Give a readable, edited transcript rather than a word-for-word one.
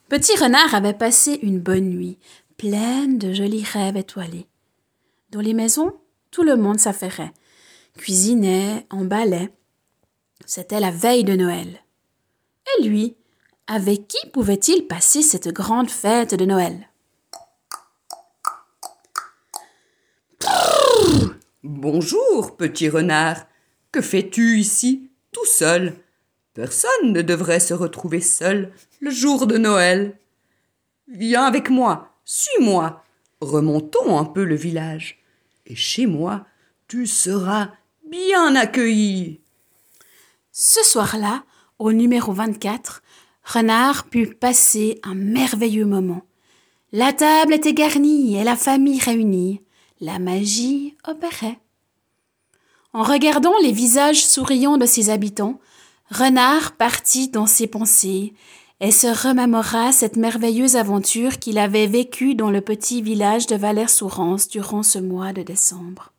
Petit Renard avait passé une bonne nuit, pleine de jolis rêves étoilés. Dans les maisons, tout le monde s'affairait, cuisinait, emballait. C'était la veille de Noël. Et lui, avec qui pouvait-il passer cette grande fête de Noël? Bonjour, petit renard. Que fais-tu ici, tout seul? Personne ne devrait se retrouver seul le jour de Noël. Viens avec moi, suis-moi. Remontons un peu le village. Et chez moi, tu seras bien accueilli. Ce soir-là, au numéro 24, Renard put passer un merveilleux moment. La table était garnie et la famille réunie. La magie opérait. En regardant les visages souriants de ses habitants, Renard partit dans ses pensées et se remémora cette merveilleuse aventure qu'il avait vécue dans le petit village de Valère-Sourance durant ce mois de décembre.